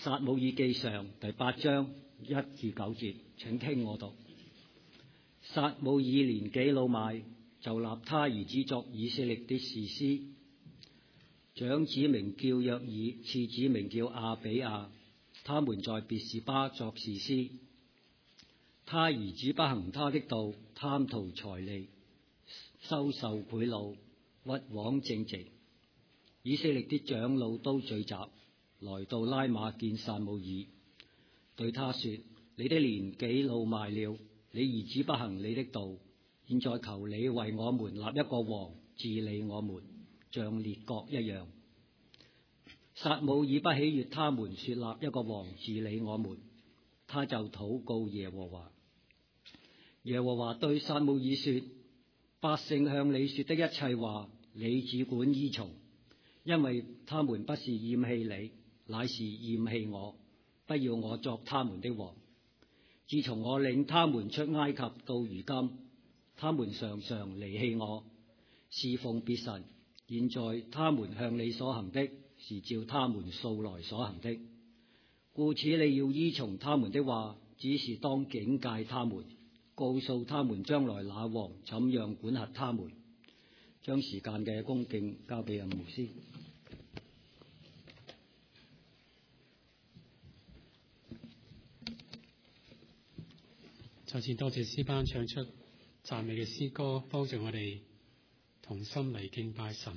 撒母耳記上第8章1至9節，請聽我讀。撒母耳年紀老邁，就立他兒子作以色列的士師。長子名叫約珥，次子名叫亞比亞，他們在別是巴作士師。他兒子不行他的道，貪圖財利，收受賄賂，屈枉正直。以色列的長老都聚集，來到拉馬見撒母耳，對他說：你的年紀老邁了，你兒子不行你的道，現在求你為我們立一個王治理我們，像列國一樣。撒母耳不喜悅他們說立一個王治理我們，他就禱告耶和華。耶和華對撒母耳說：百姓向你說的一切話，你只管依從，因為他們不是厭棄你，乃是厭棄我，不要我作他們的王。自從我領他們出埃及到如今，他們常常離棄我，侍奉別神。現在他們向你所行的，是照他們素來所行的。故此你要依從他們的話，只是當警戒他們，告訴他們將來那王怎樣管轄他們。將時間嘅恭敬交俾牧師。 再次多謝詩班唱出讚美嘅詩歌，幫助我哋同心嚟敬拜神。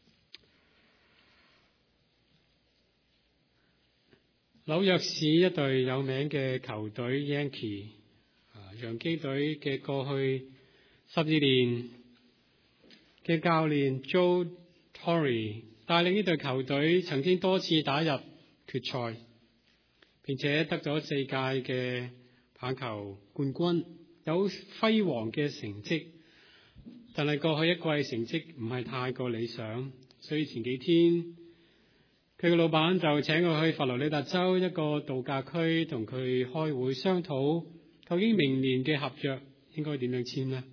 紐約市一隊有名嘅球隊 Yankee 洋基隊嘅過去12年嘅教練 Joe Torre 帶領呢隊球隊曾經多次打入決賽，並且得咗4屆嘅棒球冠軍，有輝煌嘅成績。但係過去一季成績唔係太過理想，所以前幾天佢嘅老闆就請佢去佛羅里達州一個度假區同佢開會商討，究竟明年嘅合約應該點樣簽呢？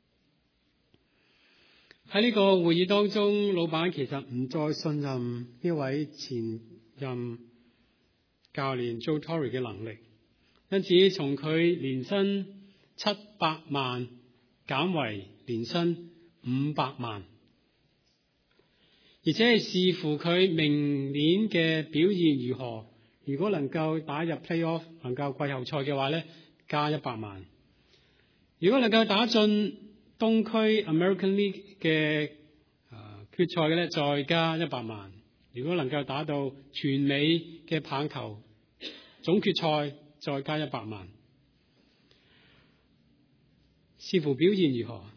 喺呢個會議當中，老闆其實唔再信任呢位前任教練 Joe Torre 嘅能力，因此從佢年薪700萬減為年薪500萬，而且係視乎佢明年嘅表現如何。如果能夠打入 playoff， 能夠季後賽嘅話咧，加100萬；如果能夠打進東區 American League 嘅決賽嘅咧，再加100萬；如果能夠打到全美嘅棒球總決賽，再加100萬。視乎表現如何。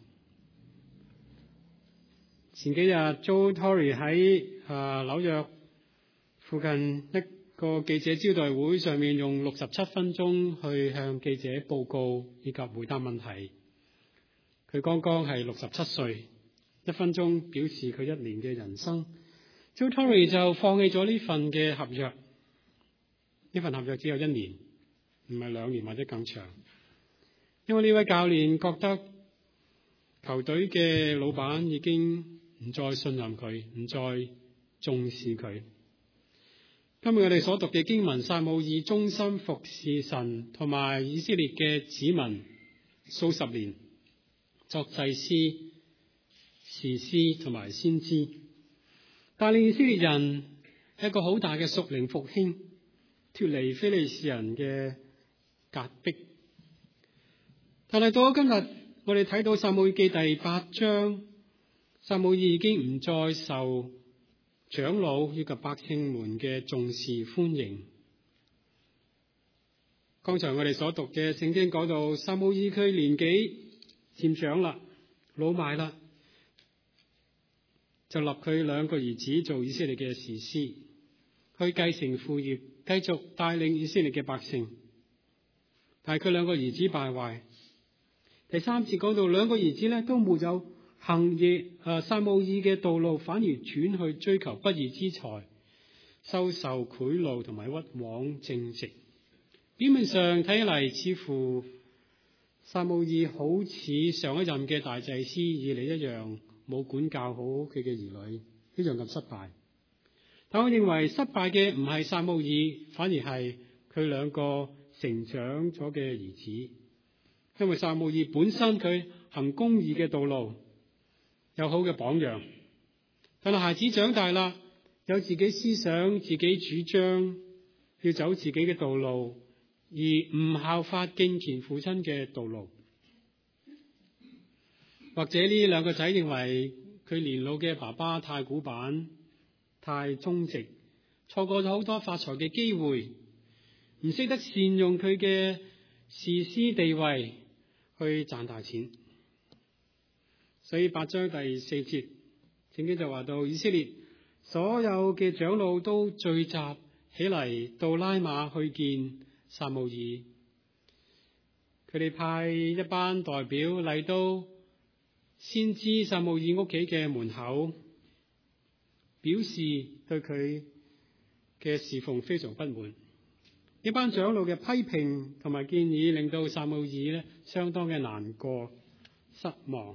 前幾日 Joe Torre 喺紐約附近一個記者招待會上面，用67分鐘去向記者報告以及回答問題。佢剛剛係67歲，1分鐘表示佢1年嘅人生。Joe Torre 就放棄咗呢份嘅合約，呢份合約只有1年，唔係2年或者更長。因為呢位教練覺得球隊嘅老闆已經唔再信任佢，唔再重視佢。今日我哋所讀嘅經文，撒母耳忠心服侍神同埋以色列嘅子民數十年，作祭司、士師同埋先知，帶領以色列人一個好大嘅屬靈復興，脫離非利士人嘅壓迫。但係到咗今日，我哋睇到撒母耳記第8章，撒母耳已經唔再受長老以及百姓們嘅重視歡迎。剛才我哋所讀嘅聖經講到，撒母耳佢年紀漸長啦，老邁啦，就立佢2個兒子做以色列嘅士師，去繼承父業，繼續帶領以色列嘅百姓。但係佢2個兒子敗壞。第3節講到2個兒子咧都沒有行撒母耳嘅道路，反而轉去追求不義之財，收受賄賂同埋屈枉正直。表面上睇起嚟，似乎撒母耳好似上一任嘅大祭司以利一樣，冇管教好佢嘅兒女，一樣咁失敗。 但我認為失敗嘅唔係撒母耳，反而係佢兩個成長咗嘅兒子。因為撒母耳本身佢行公義嘅道路，有好嘅榜樣，但係孩子長大啦，有自己思想、自己主張，要走自己嘅道路，而唔效法敬虔父親嘅道路。或者呢兩個仔認為佢年老嘅爸爸太古板、太忠直，錯過咗好多發財嘅機會，唔識得善用佢嘅士師地位去賺大錢。所以8章第4節聖經就話到，以色列所有嘅長老都聚集起嚟到拉馬去見撒母耳，佢哋派一班代表嚟到先知撒母耳屋企嘅門口，表示對佢嘅侍奉非常不滿。呢班長老嘅批評同埋建議令到撒母耳相當嘅難過、失望。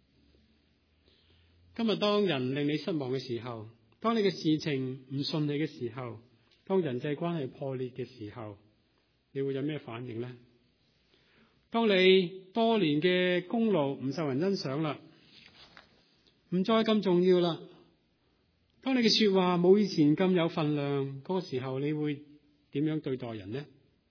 今日當人令你失望嘅時候，當你嘅事情唔順利嘅時候，當人際關係破裂嘅時候，你會有咩反應呢？當你多年嘅功勞唔受人欣賞啦，唔再咁重要啦，當你嘅說話冇以前咁有分量，嗰個時候你會點樣對待人呢？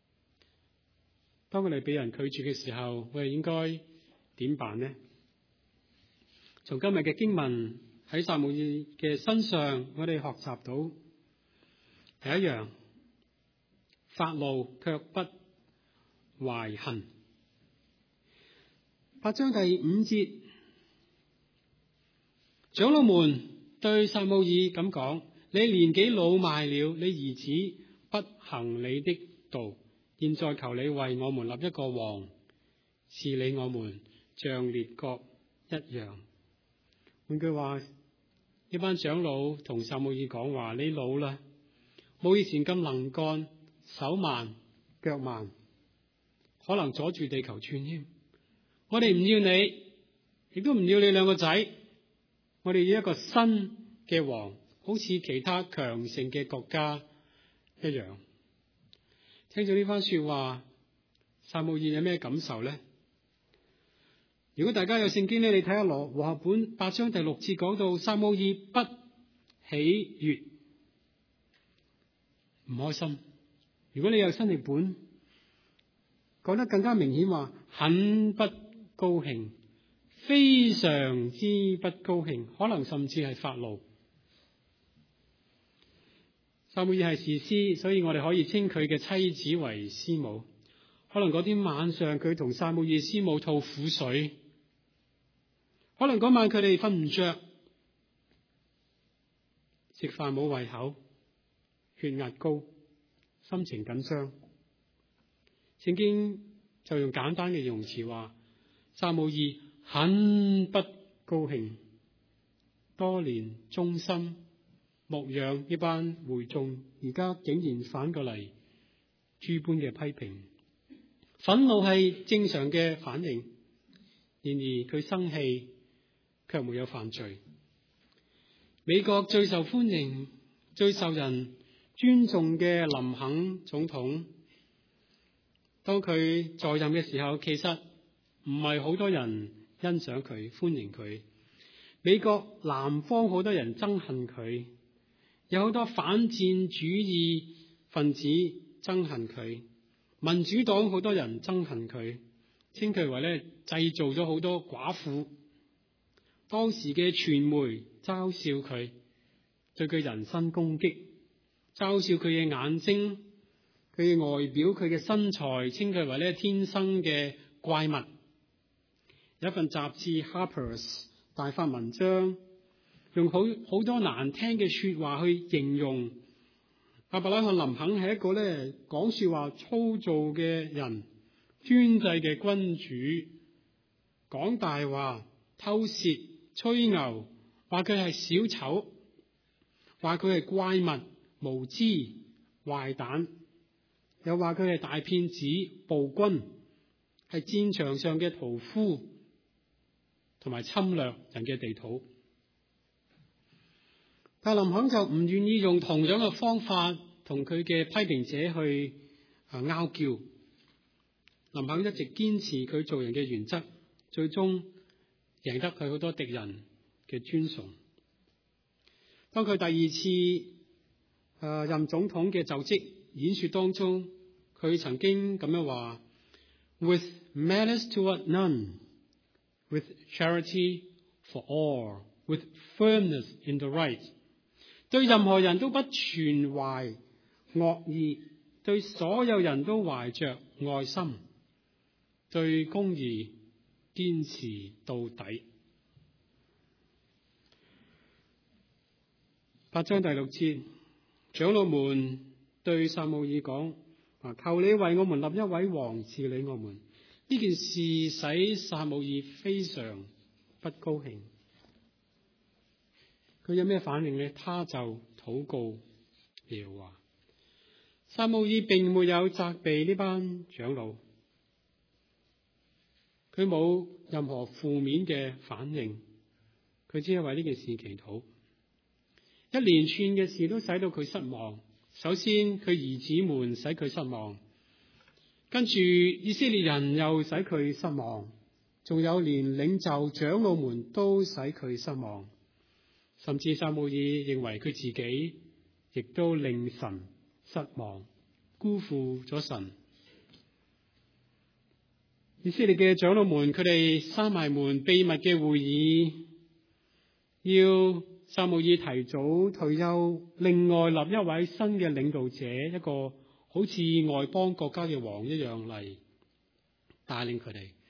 當佢哋俾人拒絕嘅時候，我哋應該點辦呢？從今日嘅經文喺撒母耳嘅身上，我哋學習到第一樣，發怒卻不懷恨。8章第5節，長老們對撒母耳咁講：你年紀老邁了，你兒子不行你的道，現在求你為我們立一個王，治理我們像列國一樣。換句話，呢班長老同撒母耳講話：你老啦，冇以前咁能幹，手慢腳慢，可能阻住地球轉添。我哋唔要你，亦都唔要你兩個仔，我哋要一個新嘅王，好似其他強盛嘅國家一樣。聽咗呢番說話，撒母耳有咩感受呢？如果大家有聖經咧，你睇下和合本8章第6節講到撒母耳不喜悅，唔開心。如果你有新譯本，講得更加明顯話，很不高興，非常之不高興，可能甚至係發怒。撒母耳係士師，所以我哋可以稱佢嘅妻子為師母。可能嗰天晚上佢同撒母耳師母吐苦水，可能嗰晚佢哋瞓唔着，食飯冇胃口，血壓高，心情緊張。聖經就用簡單嘅形容詞話，撒母耳很不高興，多年忠心牧養呢班會眾，而家竟然反過嚟諸般嘅批評。憤怒係正常嘅反應，然而佢生氣卻沒有犯罪。美國最受歡迎、最受人尊重嘅林肯總統，當佢在任嘅時候，其實唔係好多人欣賞佢、歡迎佢。美國南方好多人憎恨佢，有好多反戰主義分子憎恨佢。民主黨好多人憎恨佢，稱佢為製造咗好多寡婦。當時嘅傳媒嘲笑佢，對佢人身攻擊，嘲笑佢嘅眼睛、佢嘅外表、佢嘅身材，稱佢為天生嘅怪物。有一份雜誌 Harper's 大發文章，用好多難聽嘅說話去形容亞伯拉罕林肯係一個講說話粗糙嘅人，專制嘅君主，講大話、偷竊、吹牛，話佢係小丑，話佢係怪物、無知、壞蛋，又話佢係大騙子、暴君，係戰場上嘅屠夫，同埋侵略人嘅地土。 但林肯就唔願意用同樣嘅方法同佢嘅批評者去拗撬。林肯一直堅持佢做人嘅原則，最終贏得佢好多敵人嘅尊崇。當佢第二次任總統嘅就職演說當中，佢曾經咁樣話 ：With malice toward none, with charity for all, with firmness in the right。對任何人都不存懷惡意，對所有人都懷着愛心，對公義堅持到底。8章第6節，長老們對撒母耳講：求你為我們立一位王治理我們。呢件事使撒母耳非常不高興。佢有咩反應呢？他就禱告耶和華。撒母耳並沒有責備呢班長老，佢冇任何負面嘅反應，佢只係為呢件事祈禱。一連串嘅事都使到佢失望。首先，佢兒子們使佢失望，跟住以色列人又使佢失望，仲有連領袖長老們都使佢失望，甚至撒母耳認為佢自己亦都令神失望，辜負咗神。以色列嘅長老們，佢哋閂埋門秘密嘅會議，要撒母耳提早退休，另外立一位新嘅領導者，一個好似外邦國家嘅王一樣嚟帶領佢哋。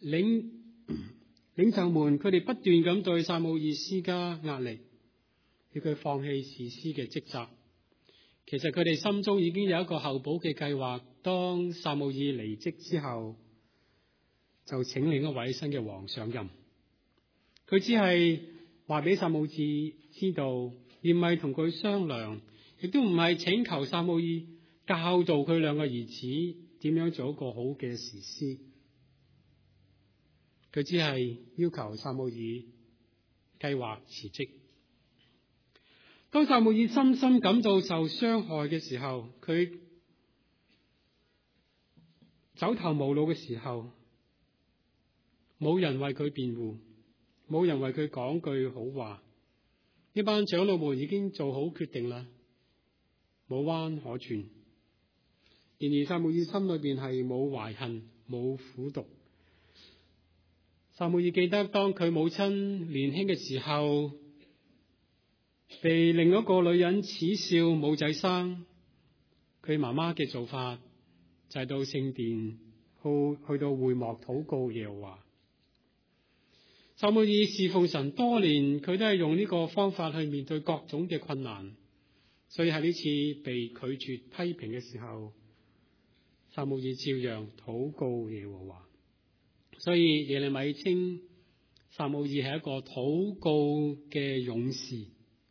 領袖們佢哋不斷咁對撒母耳施加壓力，要佢放棄士師嘅職責。其實佢哋心中已經有一個候補嘅計劃，當撒母耳離職之後，就請另一位新嘅王上任。佢只係話俾撒母耳知道，而唔係同佢商量，亦都唔係請求撒母耳教導佢兩個兒子點樣做一個好嘅士師。佢只係要求撒母耳計劃辭職。當撒母耳深深感到受傷害嘅時候，佢走投無路嘅時候，冇人為佢辯護，冇人為佢講句好話。呢班長老們已經做好決定啦，冇彎可轉。然而撒母耳心裏邊係冇懷恨，冇苦毒。撒母耳記得當佢母親年輕嘅時候，被另一個女人恥笑冇仔生，佢媽媽嘅做法就係到聖殿去到會幕禱告耶和華。撒母耳侍奉神多年，佢都係用呢個方法去面對各種嘅困難，所以喺呢次被拒絕批評嘅時候，撒母耳照樣禱告耶和華。所以耶利米稱撒母耳係一個禱告嘅勇士。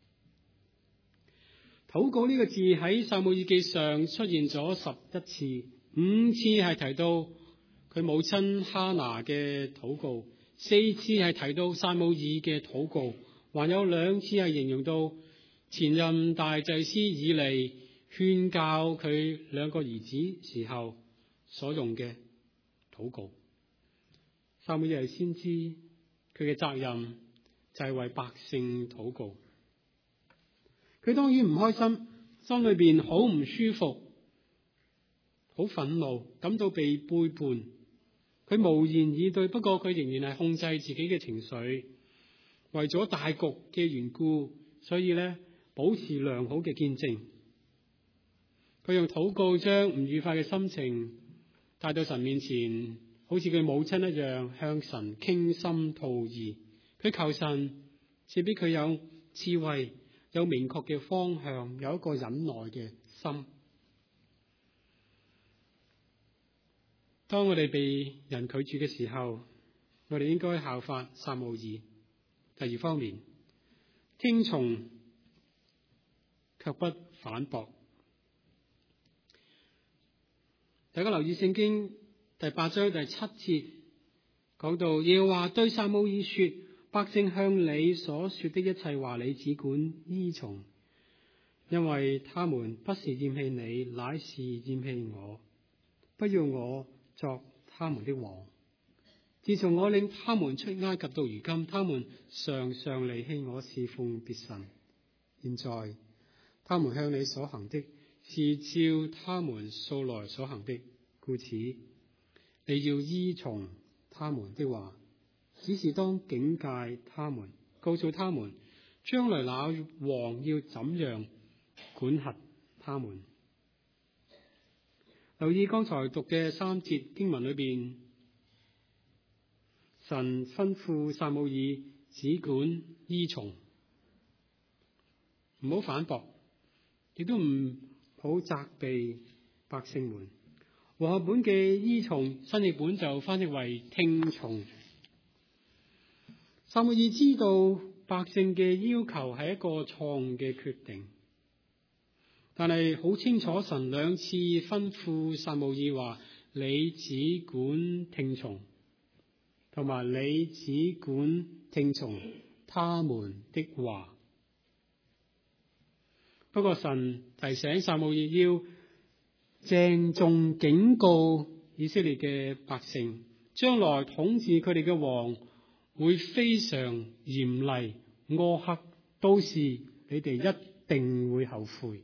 禱告呢個字喺撒母耳記上出現咗11次，5次係提到佢母親哈拿嘅禱告，4次係提到撒母耳嘅禱告，還有2次係形容到前任大祭司以利勸教佢2個兒子時候所用嘅禱告。撒母耳係先知，佢嘅責任就係為百姓禱告。佢當然唔開心，心裏邊好唔舒服，好憤怒，感到被背叛。佢無言以對，不過佢仍然係控制自己嘅情緒，為咗大局嘅緣故，所以咧保持良好嘅見證。佢用禱告將唔愉快嘅心情帶到神面前，好似佢母親一樣向神傾心吐意。佢求神賜俾佢有智慧，有明確嘅方向，有一個忍耐嘅心。當我哋被人拒絕嘅時候，我哋應該效法撒母耳。第二方面，聽從卻不反駁。大家留意聖經第8章第7節講到，耶和華對撒母耳說： 百姓向你所說的一切話，你只管依從，因為他們不是厭棄你，乃是厭棄我，不要我作他們的王。自從我領他們出埃及到如今，他們常常離棄我，侍奉別神。現在他們向你所行的，是照他們素來所行的，故此你要依從他們的話，只是當警戒他們，告訴他們將來那王要怎樣管轄他們。留意剛才讀嘅3節經文裏邊，神吩咐撒母耳只管依從，唔好反駁，亦都唔好責備百姓們。和合本嘅依從，新譯本就翻譯為聽從。撒母耳知道百姓嘅要求係一個錯誤嘅決定，但係好清楚神2次吩咐撒母耳話：你只管聽從，同埋你只管聽從他們的話。不過神提醒撒母耳要鄭重警告以色列嘅百姓，將來統治佢哋嘅王會非常嚴厲苛刻，到時你哋一定會後悔。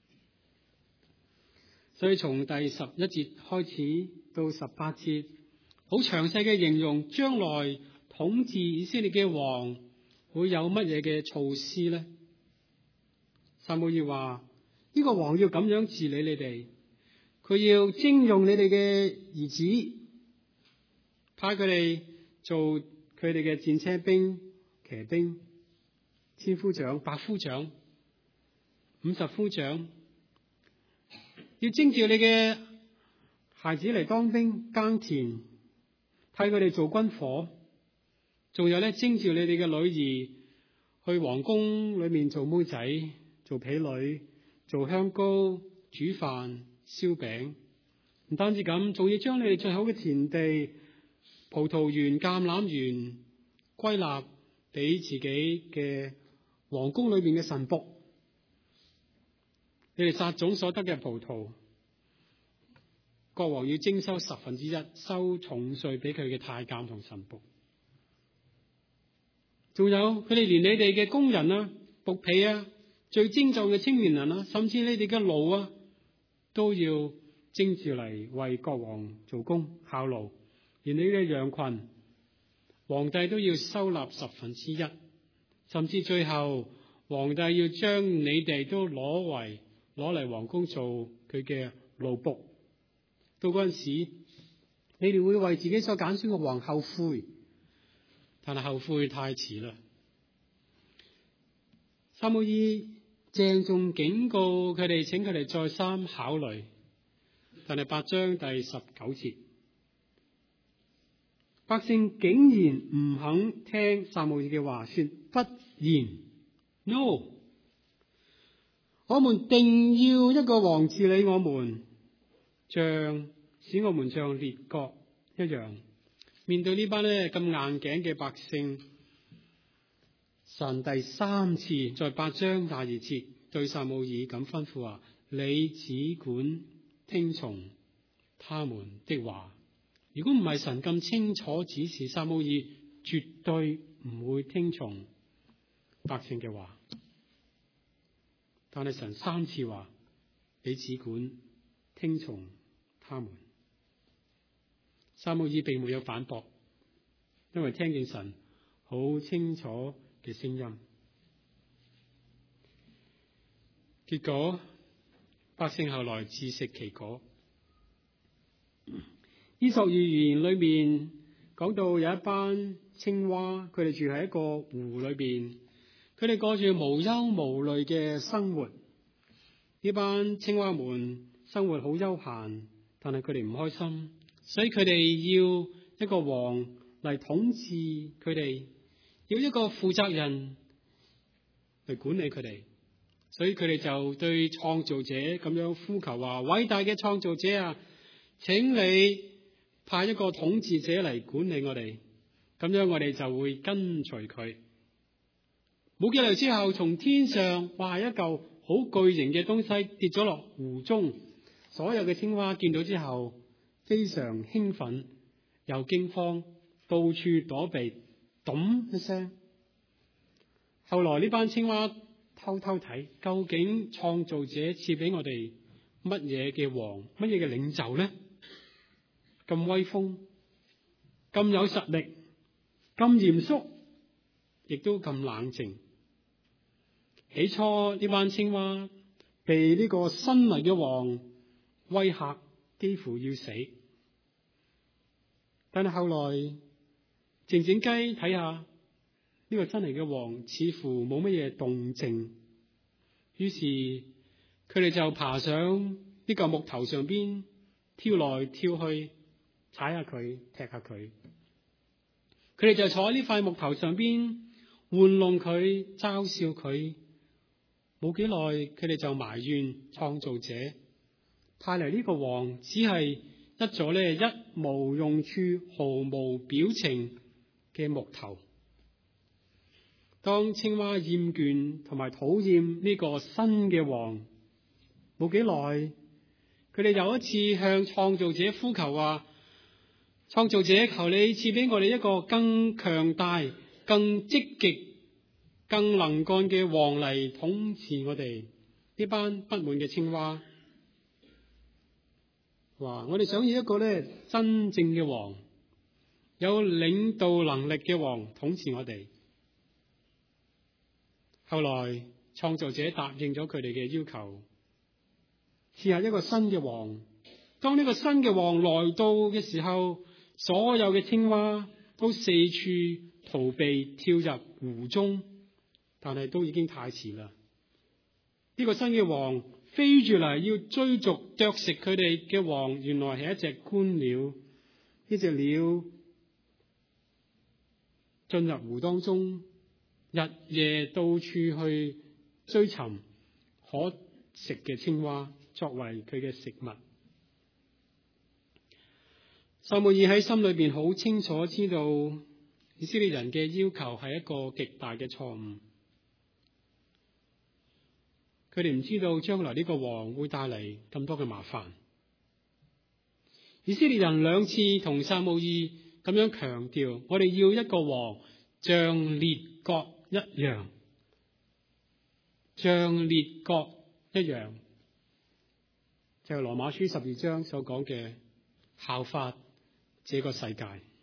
所以從第11節開始到18節，好詳細嘅形容將來統治以色列嘅王會有乜嘢嘅措施呢？撒母耳話呢個王要咁樣治理你哋，佢要徵用你哋嘅兒子，派佢哋做佢哋嘅戰車兵、騎兵、千夫長、百夫長、50夫長，要徵召你嘅孩子嚟當兵耕田，替佢哋做軍火，仲有咧徵召你哋嘅女兒去皇宮裏面做妹仔、做婢女、做香膏、煮飯、燒餅。唔單止咁，仲要將你哋最好嘅田地、葡萄園、橄欖園歸納俾自己嘅皇宮裏面嘅臣僕。你哋撒種所得嘅葡萄，國王要徵收1/10，收重稅俾佢嘅太監同臣僕。仲有佢哋連你哋嘅工人啊、僕婢啊、最精壯嘅青年人啊，甚至你哋嘅奴啊，都要徵召嚟為國王做工效勞。連你嘅羊群，皇帝都要收納1/10，甚至最後皇帝要將你哋都攞嚟皇宮做佢嘅奴僕。到嗰陣時，你哋會為自己所揀選嘅王後悔，但係後悔太遲啦。撒母耳鄭重警告佢哋，請佢哋再三考慮。但係8章第19節，百姓竟然唔肯聽撒母耳嘅話，說不然 ，no， 我們定要一個王治理我們，使我們像列國一樣。面對呢班咁硬頸嘅百姓，神第3次在8章22節對撒母耳咁吩咐話：你只管聽從他們的話。如果唔係神咁清楚指示，撒母耳絕對唔會聽從百姓嘅話。但係神3次話：你只管聽從他們。撒母耳並沒有反駁，因為聽見神好清楚嘅聲音。結果百姓後來自食其果。伊索寓言裏面講到有一班青蛙，佢哋住喺一個湖裏邊，佢哋過住無憂無慮嘅生活。呢班青蛙們生活好悠閒，但係佢哋唔開心，所以佢哋要一個王嚟統治佢哋，要一個負責人嚟管理佢哋。所以佢哋就對創造者咁樣呼求話：偉大嘅創造者啊，請你派一個統治者嚟管理我哋。 咁樣我哋就會跟隨佢。冇幾耐之後，從天上一嚿好巨型嘅東西跌咗落湖中，所有嘅青蛙見到之後非常興奮又驚慌，到處躲避，咚一聲。後來呢班青蛙偷偷睇，究竟創造者賜俾我哋乜嘢嘅王，乜嘢嘅領袖呢？咁威風，咁有實力，咁嚴肅，亦都咁冷靜。起初呢班青蛙被呢個新嚟嘅王威嚇，幾乎要死。但係後來靜靜雞睇下呢個新嚟嘅王，似乎冇乜嘢動靜，於是佢哋就爬上呢個木頭上邊，跳來跳去，踩下佢，踢下佢。佢哋就坐喺呢塊木頭上邊，玩弄佢，嘲笑佢。冇幾耐，佢哋就埋怨創造者派嚟呢個王，只係一座咧一無用處、毫無表情嘅木頭。當青蛙厭倦同埋討厭呢個新嘅王，冇幾耐，佢哋又一次向創造者呼求話：創造者，求你賜俾我哋一個更強大、更積極、更能幹嘅王嚟統治我哋呢班不滿嘅青蛙。話我哋想要一個真正嘅王，有領導能力嘅王統治我哋。後來創造者答應咗佢哋嘅要求，賜下一個新嘅王。當呢個新嘅王來到嘅時候，所有嘅青蛙都四處逃避，跳入湖中。但係都已經太遲啦！呢個新嘅王飛住嚟要追逐啄食佢哋嘅王，原來係一隻觀鳥。呢隻鳥進入湖當中，日夜到處去追尋可食嘅青蛙，作為佢嘅食物。撒母耳喺心裏邊好清楚知道，以色列人嘅要求係一個極大嘅錯誤。佢哋唔知道將來呢個王會帶嚟咁多嘅麻煩。以色列人兩次同撒母耳咁樣強調，我哋要一個王像列國一樣，像列國一樣，就係羅馬書12章所講嘅效法這個世界。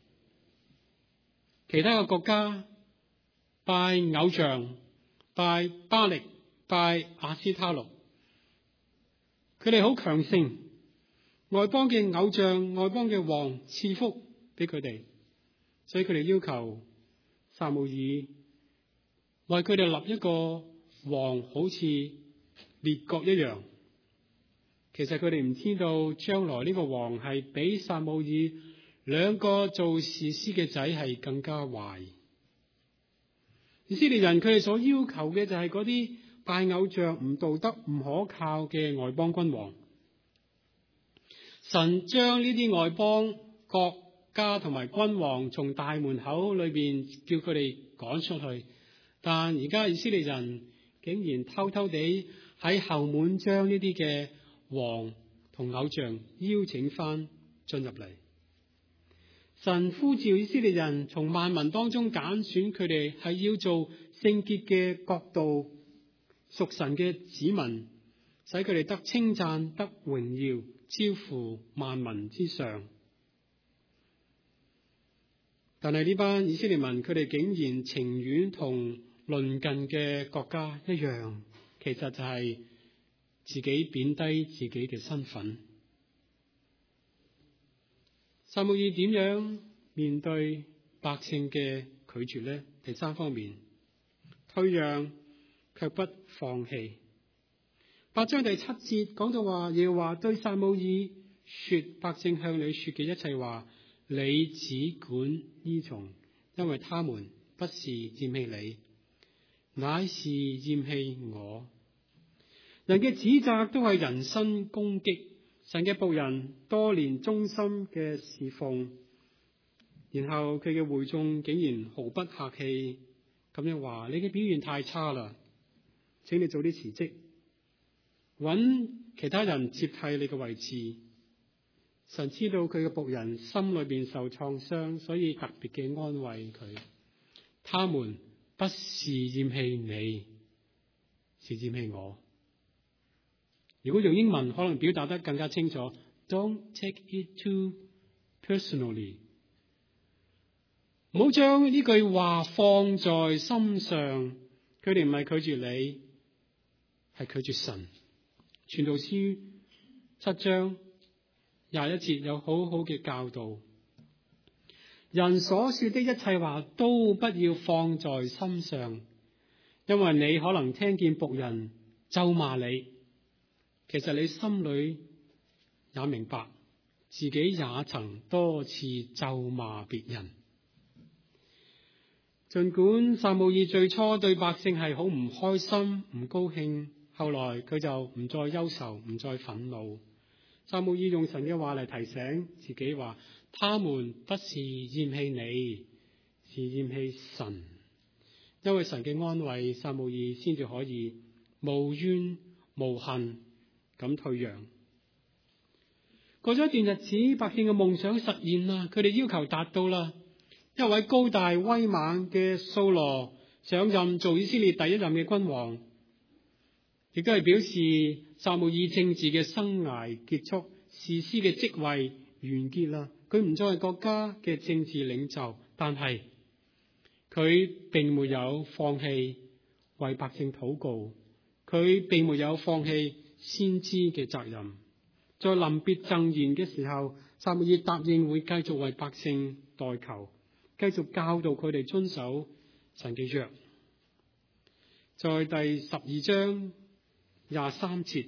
其他嘅國家拜偶像，拜巴力，拜亞斯他錄，佢哋好強盛，外邦嘅偶像、外邦嘅王賜福俾佢哋，所以佢哋要求撒母耳為佢哋立一個王，好似列國一樣。其實佢哋唔知道將來呢個王係比撒母耳兩個做士師嘅仔係更加壞。以色列人佢哋所要求嘅就係嗰啲拜偶像、唔道德、唔可靠嘅外邦君王。神將呢啲外邦國家同埋君王從大門口裏邊叫佢哋趕出去，但而家以色列人竟然偷偷地喺後門將呢啲嘅王同偶像邀請翻進入嚟。神呼召以色列人從萬民當中揀選佢哋，係要做聖潔嘅國度，屬神嘅子民，使佢哋得稱讚、得榮耀，超乎萬民之上。但係呢班以色列民，佢哋竟然情願同鄰近嘅國家一樣，其實就係自己貶低自己嘅身份。撒母耳點樣面對百姓嘅拒絕呢？第三方面，退讓卻不放棄。8章第7節講到話，耶和華對撒母耳說：百姓向你說嘅一切話，你只管依從，因為他們不是厭棄你，乃是厭棄我。人嘅指責都係人身攻擊。神嘅僕人多年忠心嘅侍奉， 然後佢嘅會眾竟然毫不客氣咁樣話：你嘅表現太差啦，請你早啲辭職，揾其他人接替你嘅位置。神知道佢嘅僕人心裏邊受創傷，所以特別嘅安慰佢。他們不是厭棄你，是厭棄我。如果用英文可能表達得更加清楚 ，Don't take it too personally。唔好將呢句話放在心上。佢哋唔係拒絕你，係拒絕神。傳道書7章21節有好好嘅教導。人所說的一切話都不要放在心上，因為你可能聽見僕人咒罵你，其實你心裏也明白，自己也曾多次咒罵別人。儘管撒母耳最初對百姓係好唔開心、唔高興，後來佢就唔再憂愁、唔再憤怒。撒母耳用神嘅話嚟提醒自己話：他們不是厭棄你，是厭棄神。因為神嘅安慰，撒母耳先至可以無怨無恨咁退讓。過咗一段日子，百姓嘅夢想實現啦，佢哋要求達到啦。一位高大威猛嘅掃羅上任做以色列第一任嘅君王，亦都係表示撒母耳政治嘅生涯結束，士師嘅職位完結啦。佢唔再係國家嘅政治領袖，但係佢並沒有放棄為百姓禱告，佢並沒有放棄先知嘅責任。在臨別贈言嘅時候，撒母耳答應會繼續為百姓代求，繼續教導佢哋遵守神嘅約。在第12章23節，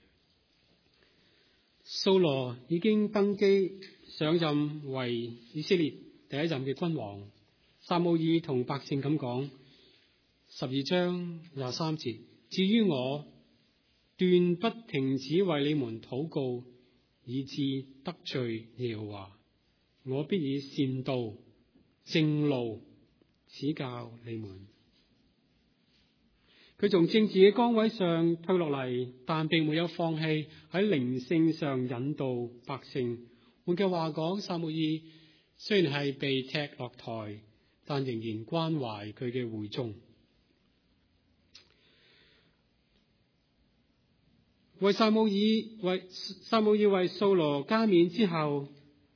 掃羅已經登基上任為以色列第一任嘅君王。撒母耳同百姓咁講，12章23節，至於我，斷不停止為你們禱告，以致得罪耶和華。我必以善道正路指教你們。佢從政治嘅崗位上退落嚟，但並沒有放棄喺靈性上引導百姓。換句話講，撒母耳雖然係被踢落台，但仍然關懷佢嘅會眾。撒母耳為掃羅加冕之後，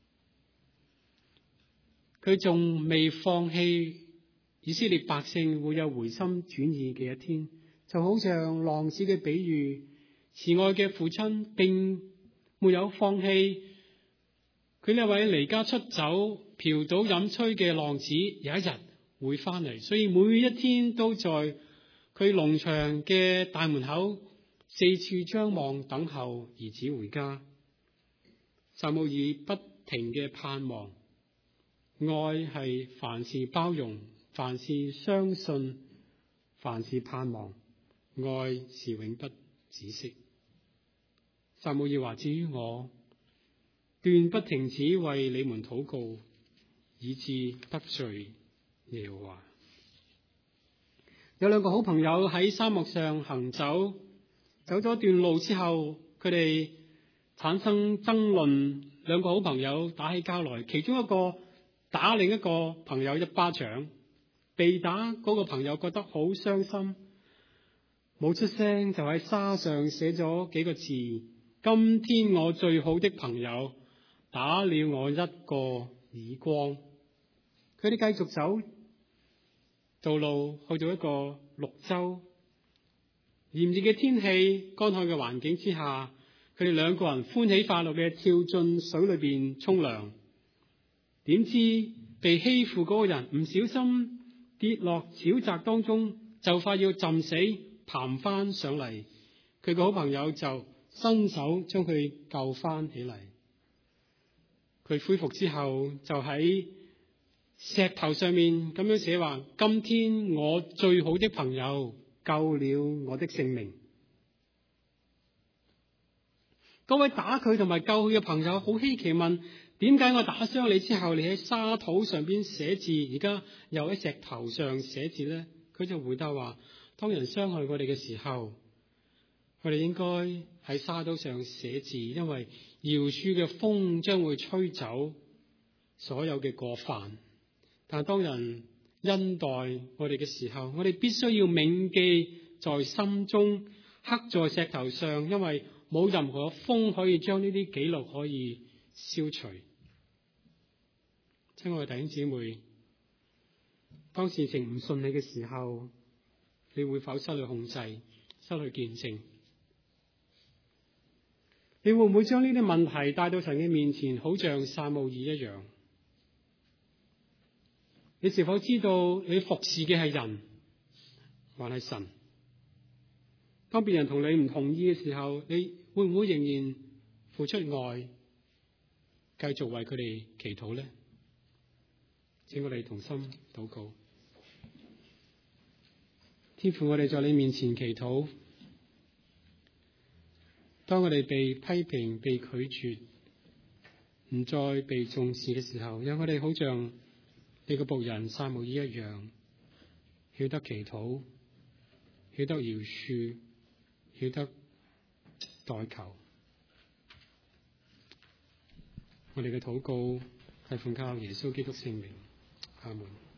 佢仲未放棄以色列百姓會有回心轉意嘅一天，就好像浪子嘅比喻，慈愛嘅父親並沒有放棄佢呢位離家出走、嫖賭飲吹嘅浪子，有一日會翻嚟，所以每一天都在佢農場嘅大門口四處張望，等候兒子回家。撒母耳不停嘅盼望。愛係凡事包容，凡事相信，凡事盼望，愛是永不止息。撒母耳話：至於我，斷不停止為你們禱告，以致得罪耶和華。有兩個好朋友喺沙漠上行走，走咗段路之後，佢哋產生爭論，兩個好朋友打起交來，其中一個打另一個朋友一巴掌，被打嗰個朋友覺得好傷心，冇出聲，就喺沙上寫咗幾個字：今天我最好的朋友打了我一個耳光。佢哋繼續走，道路去到一個綠洲，炎熱嘅天氣、乾旱嘅環境之下，佢哋兩個人歡喜快樂嘅跳進水裏邊沖涼。點知被欺負嗰個人唔小心跌落沼澤當中，就快要浸死，爬翻上嚟。佢個好朋友就伸手將佢救翻起嚟。佢恢復之後，就喺石頭上面咁樣寫話：今天我最好的朋友救了我的性命。嗰位打佢同埋救佢嘅朋友好稀奇問： 點解我打傷你之後，你喺沙土上邊寫字，而家又喺石頭上寫字呢？佢就回答話：當人傷害我哋嘅時候，我哋應該喺沙土上寫字，因為饒恕嘅風將會吹走所有嘅過犯。但係當人恩待我哋嘅時候，我哋必須要銘記在心中，刻在石頭上，因為冇任何風可以將呢啲記錄可以消除。親愛嘅弟兄姊妹，當事情唔順利嘅時候，你會否失去控制、失去見證？你會唔會將呢啲問題帶到神嘅面前，好像撒母耳一樣？你是否知道你服侍嘅係人，還係神？當別人同你唔同意嘅時候，你會唔會仍然付出愛，繼續為佢哋祈禱呢？請我哋同心禱告。天父，我哋在你面前祈禱，當我哋被批評、被拒絕，唔再被重視嘅時候，讓我哋好像你個僕人撒母耳一樣，曉得祈禱，曉得饒恕，曉得代求。我哋嘅禱告係奉靠耶穌基督聖名，阿門。